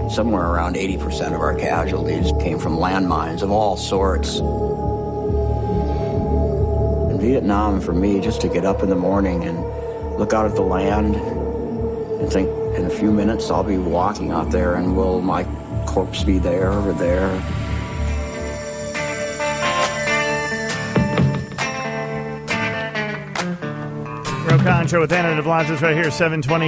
Somewhere around 80% of our casualties came from landmines of all sorts. In Vietnam, for me, just to get up in the morning and look out at the land and think, in a few minutes I'll be walking out there, and will my corpse be there or there? Ro Khan Show with Anna DeVlantis right here, 720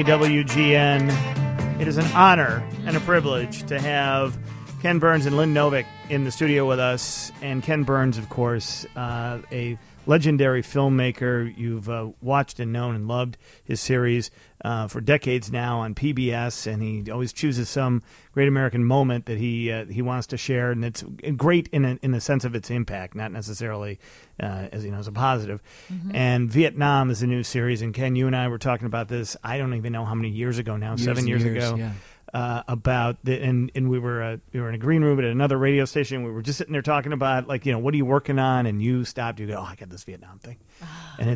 WGN. It is an honor and a privilege to have Ken Burns and Lynn Novick in the studio with us. And Ken Burns, of course, a legendary filmmaker. You've watched and known and loved his series for decades now on PBS, and he always chooses some great American moment that he wants to share, and it's great in the sense of its impact, not necessarily as a positive. Mm-hmm. And Vietnam is a new series, and Ken, you and I were talking about this. I don't even know how many years ago now, 7 years ago. Yeah. About and we were in a green room at another radio station. We were just sitting there talking about what are you working on? And you stopped. You go, I got this Vietnam thing, and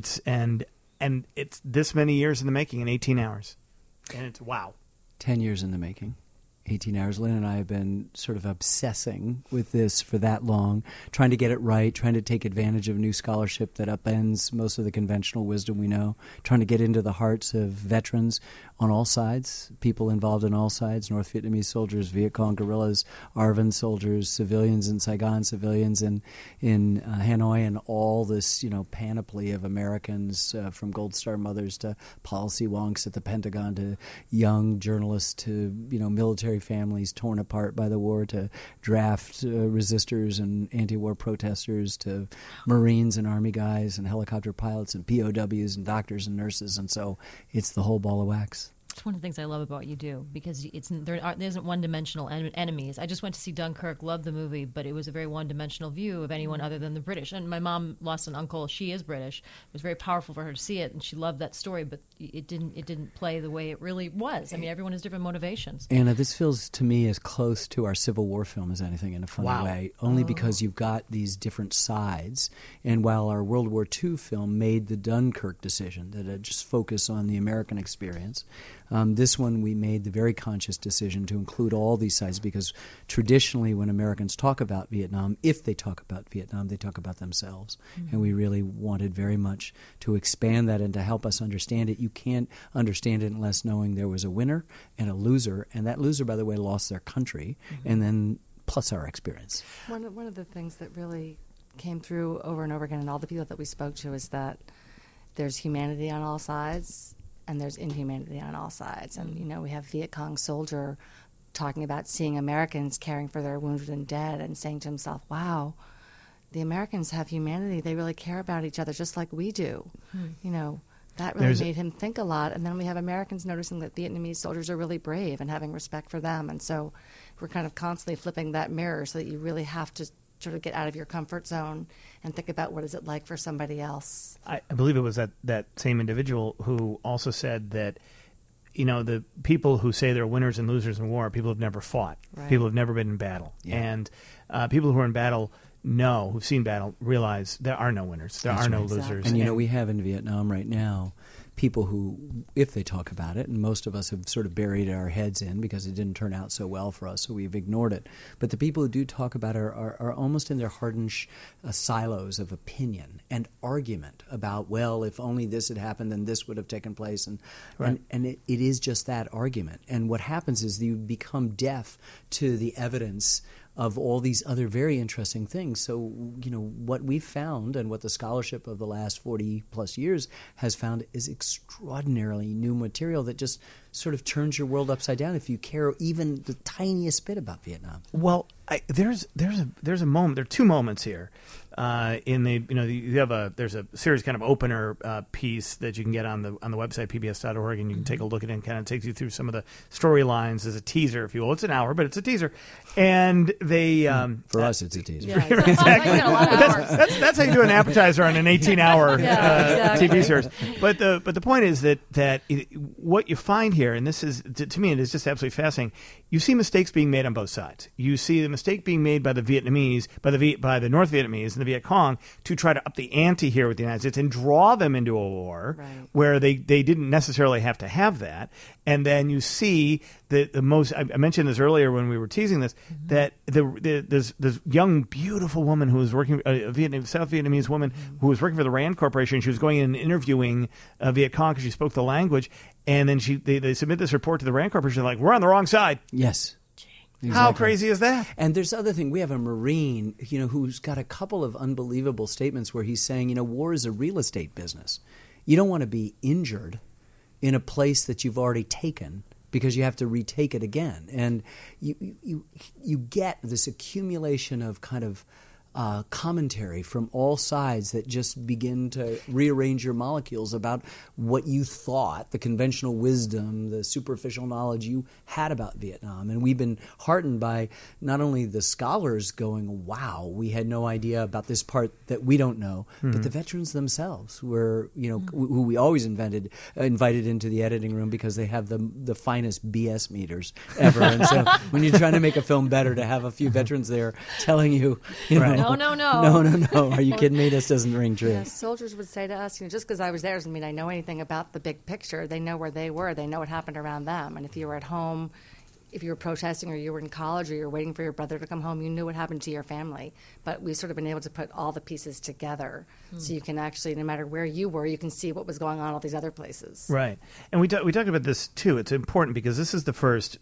it's this many years in the making in 18 hours, and it's wow. 10 years in the making. 18 hours. Lynn and I have been sort of obsessing with this for that long, trying to get it right, trying to take advantage of new scholarship that upends most of the conventional wisdom we know, trying to get into the hearts of veterans on all sides, people involved in all sides, North Vietnamese soldiers, Viet Cong guerrillas, ARVN soldiers, civilians in Saigon, civilians in Hanoi, and all this panoply of Americans, from Gold Star mothers to policy wonks at the Pentagon to young journalists to military families torn apart by the war to draft resistors and anti-war protesters to Marines and Army guys and helicopter pilots and POWs and doctors and nurses. And so it's the whole ball of wax. It's one of the things I love about what you do, because there isn't one-dimensional enemies. I just went to see Dunkirk, loved the movie, but it was a very one-dimensional view of anyone other than the British. And my mom lost an uncle. She is British. It was very powerful for her to see it, and she loved that story, but it didn't play the way it really was. I mean, everyone has different motivations. Anna, this feels to me as close to our Civil War film as anything, in a funny way, only because you've got these different sides. And while our World War II film made the Dunkirk decision that just focus on the American experience, this one we made the very conscious decision to include all these sides, because traditionally when Americans talk about Vietnam, if they talk about Vietnam, they talk about themselves. Mm-hmm. And we really wanted very much to expand that and to help us understand it. You can't understand it unless knowing there was a winner and a loser, and that loser, by the way, lost their country, and then plus our experience. One of the things that really came through over and over again in all the people that we spoke to is that there's humanity on all sides, and there's inhumanity on all sides. And, we have Viet Cong soldier talking about seeing Americans caring for their wounded and dead and saying to himself, wow, the Americans have humanity. They really care about each other just like we do. That really made him think a lot. And then we have Americans noticing that Vietnamese soldiers are really brave and having respect for them. And so we're kind of constantly flipping that mirror so that you really have to sort of get out of your comfort zone and think about what is it like for somebody else. I believe it was that same individual who also said that, the people who say they're winners and losers in war are people who've never fought. Right. People who've never been in battle. Yeah. And people who are in battle who've seen battle, realize there are no winners. There are no losers. And, we have in Vietnam right now people who, if they talk about it, and most of us have sort of buried our heads in because it didn't turn out so well for us, so we've ignored it. But the people who do talk about it are almost in their hardened silos of opinion and argument about, well, if only this had happened, then this would have taken place. And it is just that argument. And what happens is you become deaf to the evidence of all these other very interesting things. So, what we've found and what the scholarship of the last 40-plus years has found is extraordinarily new material that just sort of turns your world upside down if you care even the tiniest bit about Vietnam. Well, there's a moment. There are two moments here. There's a series kind of opener piece that you can get on the website pbs.org, and you can take a look at it, and kind of takes you through some of the storylines as a teaser, if you will. It's an hour, but it's a teaser. And they for us, it's a teaser. Yeah, exactly. That's how you do an appetizer on an 18-hour TV series. But the point is that what you find here, and this is to me, it is just absolutely fascinating. You see mistakes being made on both sides. You see the mistake being made by the Vietnamese, by the North Vietnamese and the Viet Cong to try to up the ante here with the United States and draw them into a war where they didn't necessarily have to have that. And then you see the most. I mentioned this earlier when we were teasing this, that there's this young, beautiful woman who was working, a South Vietnamese woman who was working for the Rand Corporation. She was going in and interviewing Viet Cong because she spoke the language. And then they submit this report to the Rand Corporation. They're like, we're on the wrong side. Yes. Exactly. How crazy is that? And there's other thing. We have a Marine, who's got a couple of unbelievable statements where he's saying, war is a real estate business. You don't want to be injured in a place that you've already taken because you have to retake it again. And you get this accumulation of kind of commentary from all sides that just begin to rearrange your molecules about what you thought, the conventional wisdom, the superficial knowledge you had about Vietnam. And we've been heartened by not only the scholars going, wow, we had no idea about this part that we don't know, but the veterans themselves were, who we always invited into the editing room because they have the finest BS meters ever. And so when you're trying to make a film better, to have a few veterans there telling you, No. No. Are you kidding me? This doesn't ring true. Yeah, soldiers would say to us, just because I was there doesn't mean I know anything about the big picture. They know where they were. They know what happened around them. And if you were at home, if you were protesting or you were in college or you were waiting for your brother to come home, you knew what happened to your family. But we've sort of been able to put all the pieces together so you can actually, no matter where you were, you can see what was going on all these other places. Right. And we talked about this, too. It's important because this is the first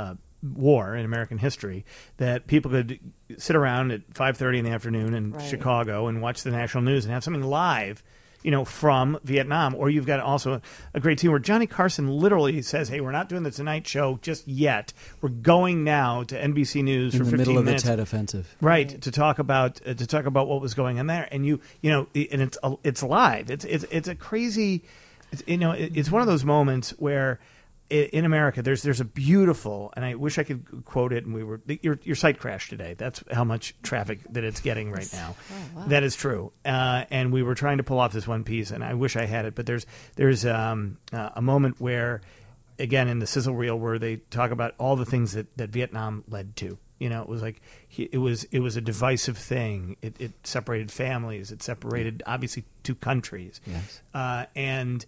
war in American history that people could sit around at 5:30 in the afternoon in Chicago and watch the national news and have something live, from Vietnam. Or you've got also a great team where Johnny Carson literally says, hey, we're not doing the Tonight Show just yet. We're going now to NBC News for 15 minutes. In the middle of the Tet Offensive. Right, to talk about what was going on there. And and it's live. It's a crazy, it's one of those moments where in America, there's a beautiful, and I wish I could quote it. And your site crashed today. That's how much traffic that it's getting right now. Oh, wow. That is true. And we were trying to pull off this one piece, and I wish I had it. But there's a moment where, again, in the sizzle reel, where they talk about all the things that Vietnam led to. It was like it was a divisive thing. It separated families. It separated obviously two countries. Yes. And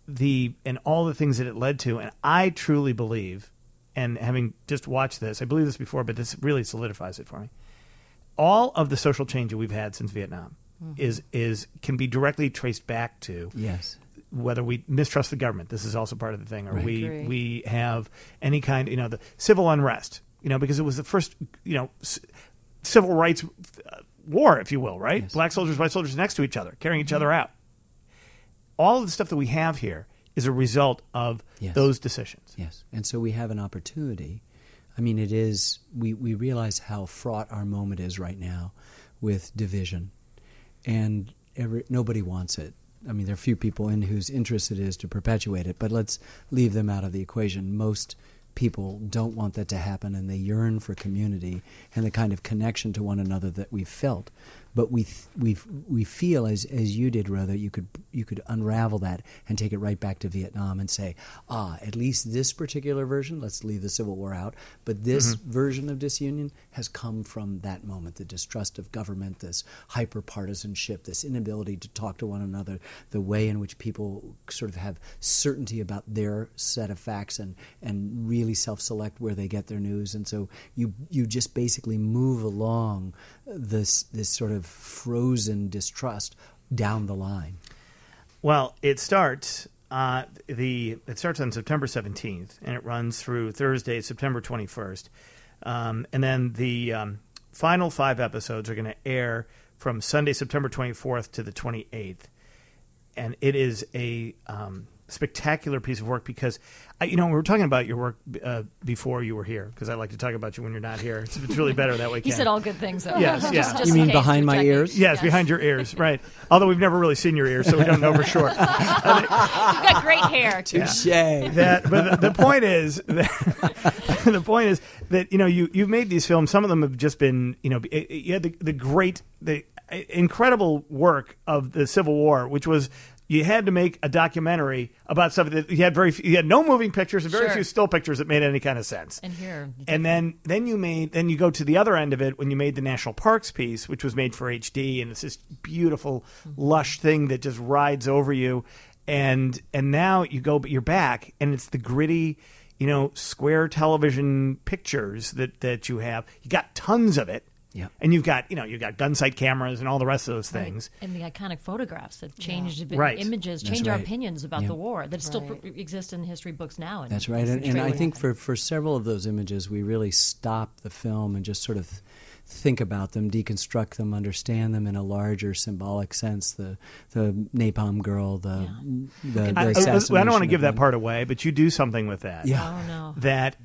all the things that it led to. And I truly believe, and having just watched this, I believe this before, but this really solidifies it for me. All of the social change that we've had since Vietnam can be directly traced back to whether we mistrust the government. This is also part of the thing, or we have any kind, the civil unrest, because it was the first, civil rights war, if you will, right? Yes. Black soldiers, white soldiers next to each other, carrying each other out. All of the stuff that we have here is a result of those decisions. Yes, and so we have an opportunity. I mean, it is, we realize how fraught our moment is right now with division, and nobody wants it. I mean, there are few people in whose interest it is to perpetuate it, but let's leave them out of the equation. Most people don't want that to happen, and they yearn for community and the kind of connection to one another that we've felt. But we feel, as you did, Rhoda, you could unravel that and take it right back to Vietnam and say, at least this particular version, let's leave the Civil War out, but this version of disunion has come from that moment, the distrust of government, this hyper-partisanship, this inability to talk to one another, the way in which people sort of have certainty about their set of facts and really self-select where they get their news. And so you just basically move along this sort of frozen distrust down the line. Well, it starts on September 17th, and it runs through Thursday, September 21st. And then the final 5 episodes are going to air from Sunday, September 24th to the 28th. And it is a spectacular piece of work because, we were talking about your work before you were here, because I like to talk about you when you're not here. It's really better that way. He said all good things, though. Yes, yeah. You mean behind my ears? Yes, behind your ears, right. Although we've never really seen your ears, so we don't know for sure. You've got great hair. Touche. But the point is that you've made these films. Some of them have just been, you had the incredible work of the Civil War, which was you had to make a documentary about something that you had no moving pictures and very Sure. few still pictures that made any kind of sense. And here, And then you go to the other end of it when you made the national parks piece, which was made for HD, and it's this beautiful, lush thing that just rides over you. And now you're back, and it's the gritty, square television pictures that you have. You got tons of it. Yeah. And you've got gun sight cameras and all the rest of those things. and the iconic photographs that changed Right. images, That's change our right. opinions about Yeah. the war that still Right. exist in history books now. And That's right. And I think for several of those images, we really stop the film and just sort of think about them, deconstruct them, understand them in a larger symbolic sense. The napalm girl, the assassination. I don't want to give of that him. part away, but you do something with that. Yeah. Oh no.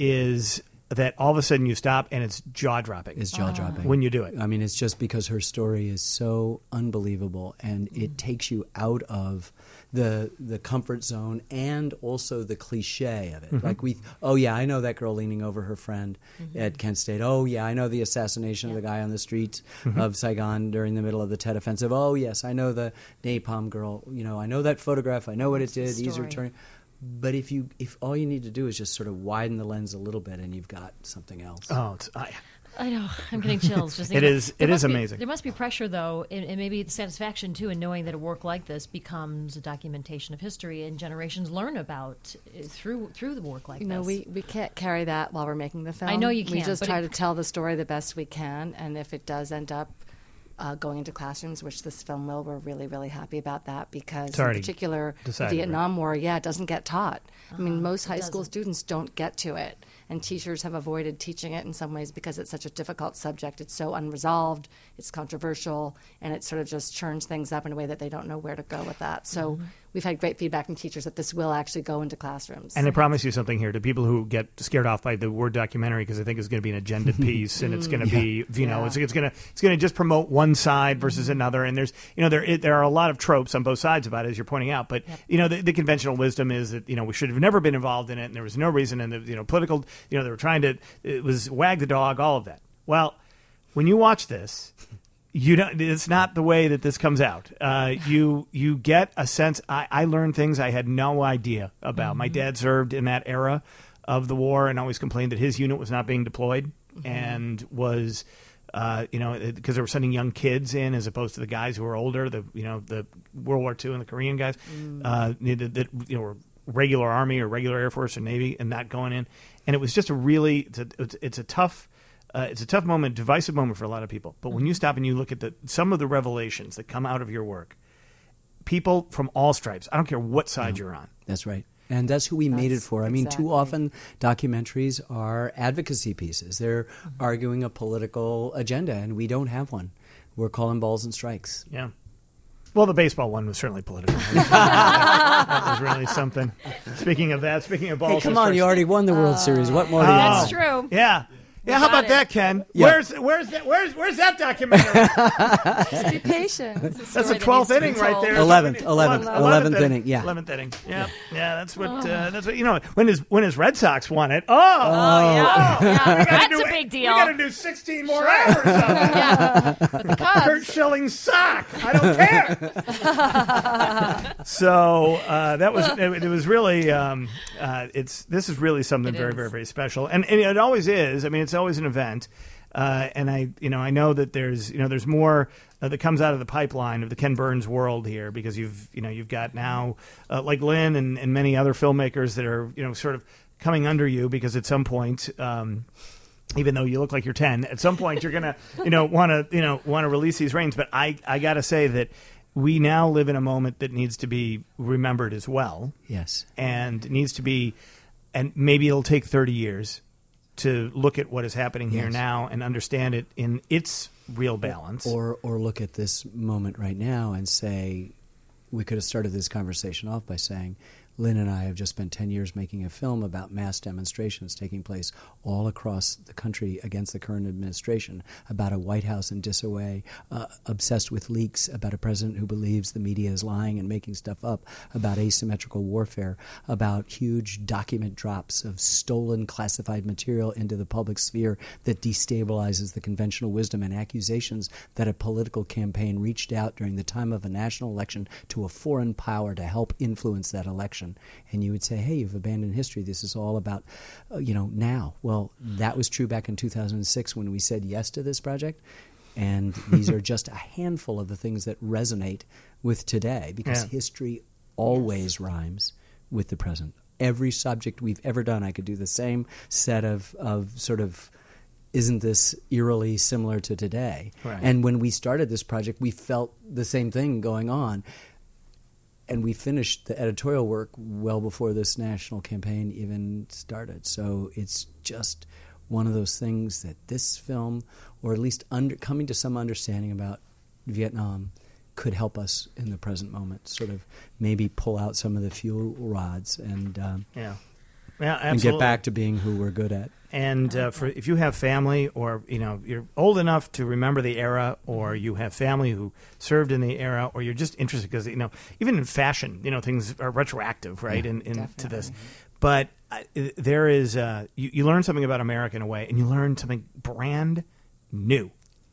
That all of a sudden you stop and it's jaw-dropping. It's jaw-dropping. when you do it. I mean, it's just because her story is so unbelievable, and it takes you out of the comfort zone and also the cliche of it. Like I know that girl leaning over her friend at Kent State. Oh yeah, I know the assassination of the guy on the streets of Saigon during the middle of the Tet Offensive. Oh yes, I know the napalm girl. I know that photograph. I know what it did. These are story. turning. But if all you need to do is just sort of widen the lens a little bit, and you've got something else. Oh, I know. I'm getting chills. Just It thinking is- about- there it must is be- amazing. There must be pressure, though, and maybe satisfaction, too, in knowing that a work like this becomes a documentation of history and generations learn about through the work like this. We can't carry that while we're making the film. I know you We can't, just but try it- to tell the story the best we can, and if it does end up going into classrooms, which this film will, we're really, really happy about that because It's in already particular, the decided, Vietnam War, it doesn't get taught. I mean, most high school doesn't. students don't get to it, and teachers have avoided teaching it in some ways because it's such a difficult subject. It's so unresolved, it's controversial, and it sort of just churns things up in a way that they don't know where to go with that. So we've had great feedback from teachers that this will actually go into classrooms. And I promise you something here to people who get scared off by the word documentary because they think it's going to be an agenda piece and it's going to be, it's going to just promote one side versus another. And there's, there are a lot of tropes on both sides about it, as you're pointing out. But the conventional wisdom is that we should have never been involved in it, and there was no reason. And the political, they were trying to, it was wag the dog, all of that. Well, when you watch this, it's not the way that this comes out. You get a sense. I learned things I had no idea about. My dad served in that era of the war and always complained that his unit was not being deployed and was, because they were sending young kids in as opposed to the guys who were older. The World War II and the Korean guys that were regular Army or regular Air Force or Navy and not going in. And it was just it's a tough. It's a tough moment, divisive moment for a lot of people. But when you stop and you look at some of the revelations that come out of your work, people from all stripes, I don't care what side you're on. That's right. And that's who we made it That's for. I mean, exactly. too often documentaries are advocacy pieces. They're arguing a political agenda, and we don't have one. We're calling balls and strikes. Yeah. Well, the baseball one was certainly political. That was really something. Speaking of balls. Hey, come and on, strikes. you already won the World Series. What more do you That's want? true. Yeah. Yeah, how got about it. that, Ken? Yeah. Where's that documentary? Just be patient. That's the Story that 12th needs to be inning right told. there. 11th inning, yeah. 11th inning. Yeah. Yeah, that's what when his Red Sox won it. That's a big deal. We got to do 16 more hours of it. Yeah. But the Cubs. Kurt Schilling's sock. I don't care. So that was it. Was really this is really something It very is. very very special, and it always is. I mean, it's always an event, and I know that there's more that comes out of the pipeline of the Ken Burns world here because you've got now like Lynn and many other filmmakers that are sort of coming under you because at some point. Even though you look like you're 10, at some point you're gonna, want to release these reins. But I gotta say that we now live in a moment that needs to be remembered as well, Yes. and needs to be, and maybe it'll take 30 years to look at what is happening here Yes. now and understand it in its real balance. Or look at this moment right now and say, we could have started this conversation off by saying, Lynn and I have just spent 10 years making a film about mass demonstrations taking place all across the country against the current administration, about a White House in disarray, obsessed with leaks, about a president who believes the media is lying and making stuff up, about asymmetrical warfare, about huge document drops of stolen classified material into the public sphere that destabilizes the conventional wisdom, and accusations that a political campaign reached out during the time of a national election to a foreign power to help influence that election. And you would say, hey, you've abandoned history. This is all about, now. Well, that was true back in 2006 when we said yes to this project. And these are just a handful of the things that resonate with today, because history always rhymes with the present. Every subject we've ever done, I could do the same set of sort of, isn't this eerily similar to today? Right. And when we started this project, we felt the same thing going on. And we finished the editorial work well before this national campaign even started. So it's just one of those things that this film, or at least coming to some understanding about Vietnam, could help us in the present moment, sort of maybe pull out some of the fuel rods and absolutely. and get back to being who we're good at. And if you have family, or you're old enough to remember the era, or you have family who served in the era, or you're just interested because even in fashion, things are retroactive, right? To this, but there is you learn something about America in a way, and you learn something brand new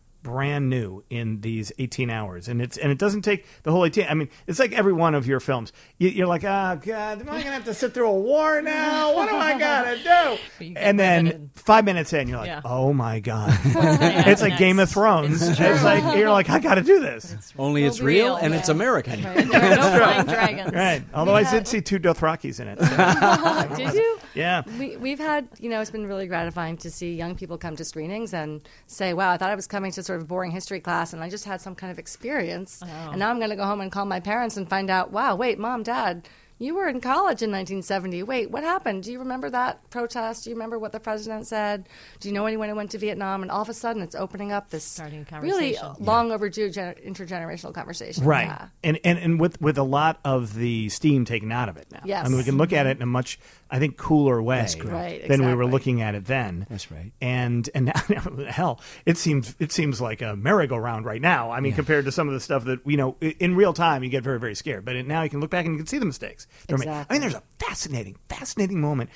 in these 18 hours, and it doesn't take the whole 18. I mean, it's like every one of your films. You're like, oh God, am I gonna have to sit through a war now? What do I gotta do? And then 5 minutes in, you're like, oh my God, it's like Game of Thrones. It's like you're like, I gotta do this. Only it's real and it's American. Right. There are no flying dragons. Right. Although I did see 2 Dothrakis in it. So. Did you? Yeah. We've had, it's been really gratifying to see young people come to screenings and say, wow, I thought I was coming to sort of boring history class and I just had some kind of experience. Oh. And now I'm going to go home and call my parents and find out, wow, wait, Mom, Dad, you were in college in 1970. Wait, what happened? Do you remember that protest? Do you remember what the president said? Do you know anyone who went to Vietnam? And all of a sudden, it's opening up this really long overdue intergenerational conversation. Right. Yeah. And with a lot of the steam taken out of it now. Yes. I mean, we can look at it in a much, I think, cooler way than we were looking at it then. That's right. And now, hell, it seems like a merry-go-round right now. I mean, compared to some of the stuff that, in real time, you get very, very scared. But now you can look back and you can see the mistakes. Exactly. I mean, there's a fascinating moment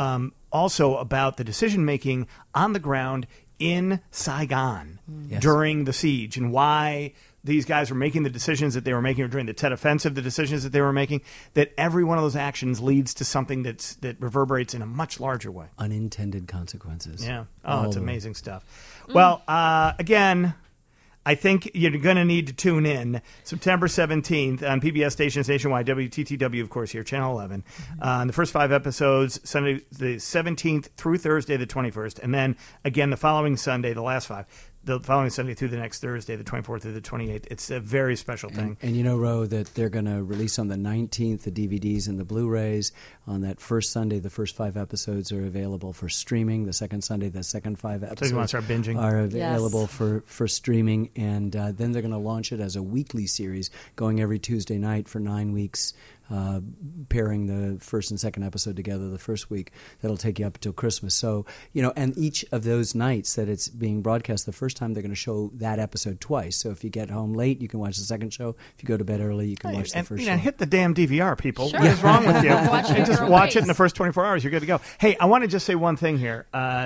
also about the decision-making on the ground in Saigon during the siege, and why these guys were making the decisions that they were making, or during the Tet Offensive, the decisions that they were making, that every one of those actions leads to something that reverberates in a much larger way. Unintended consequences. Yeah. Oh, it's amazing stuff. Well, again, I think you're going to need to tune in September 17th on PBS stations nationwide, WTTW, of course, here, Channel 11. The first 5 episodes, Sunday the 17th through Thursday the 21st, and then again the following Sunday, the last 5. The following Sunday through the next Thursday, the 24th through the 28th. It's a very special thing. And you know, Ro, that they're going to release on the 19th the DVDs and the Blu-rays. On that first Sunday, the first 5 episodes are available for streaming. The second Sunday, the second 5 episodes so you want to start binging? Are available for streaming. And then they're going to launch it as a weekly series, going every Tuesday night for 9 weeks. Pairing the first and second episode together the first week. That'll take you up until Christmas. So, and each of those nights that it's being broadcast, the first time they're going to show that episode twice. So if you get home late, you can watch the second show. If you go to bed early, you can watch the first show. Hit the damn DVR, people. Sure. What is wrong with you? Just watch it in the first 24 hours. You're good to go. Hey, I want to just say one thing here.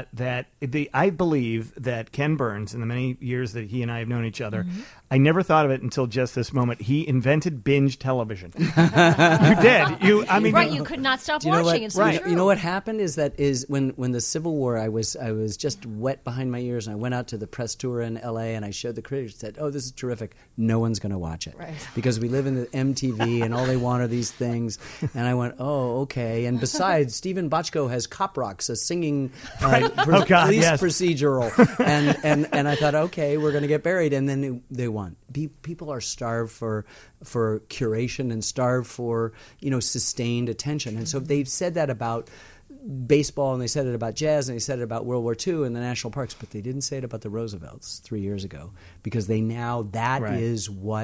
I believe that Ken Burns, in the many years that he and I have known each other, I never thought of it until just this moment. He invented binge television. You did. You could not stop watching. It's so true. You know what happened is when the Civil War, I was just wet behind my ears, and I went out to the press tour in L.A. and I showed the critics, said, "Oh, this is terrific. No one's going to watch it because we live in the MTV and all they want are these things." And I went, "Oh, okay." And besides, Stephen Bochco has Cop Rocks, a singing police procedural, and I thought, okay, we're going to get buried, and then they won. People are starved for curation and starved for sustained attention, and so they've said that about baseball, and they said it about jazz, and they said it about World War II and the national parks, but they didn't say it about the Roosevelts 3 years ago, because they now is what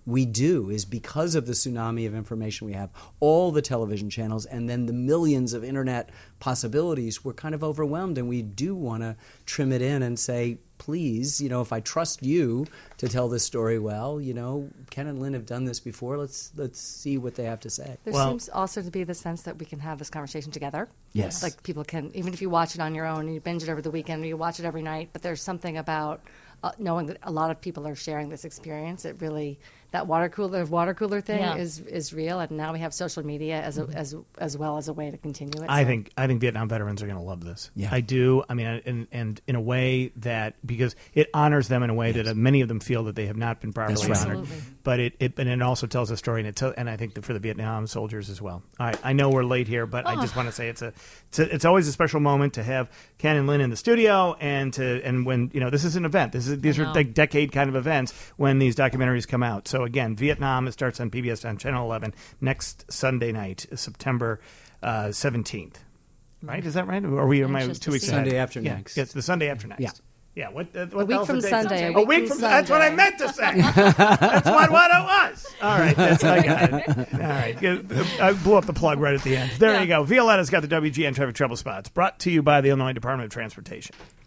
we do is because of the tsunami of information we have, all the television channels, and then the millions of internet possibilities, we're kind of overwhelmed, and we do want to trim it in and say, please, if I trust you to tell this story well, Ken and Lynn have done this before. Let's see what they have to say. There seems also to be the sense that we can have this conversation together. Yes. Like people can, even if you watch it on your own and you binge it over the weekend or you watch it every night, but there's something about knowing that a lot of people are sharing this experience. It really, that water cooler thing is real, and now we have social media as well as a way to continue it. I think Vietnam veterans are going to love this. Yeah. I do. I mean, and in a way that, because it honors them in a way that many of them feel that they have not been properly That's right. honored. Absolutely. But it also tells a story, and I think that for the Vietnam soldiers as well. All right, I know we're late here, but I just want to say it's always a special moment to have Ken and Lynn in the studio, and when this is an event. These are like decade kind of events when these documentaries come out. So again, Vietnam, it starts on PBS on Channel 11 next Sunday night, September 17th. Right? Is that right? Or are we? Am I Anxious 2 to weeks see ahead? Sunday after Yeah. next. Yes, the Sunday after next. Yeah. Yeah, what A the week hell's from the date? Sunday. A week from That's what I meant to say. That's what it was. All right, I got it. All right, I blew up the plug right at the end. There you go. Violetta's got the WGN Traffic Trouble Spots, brought to you by the Illinois Department of Transportation.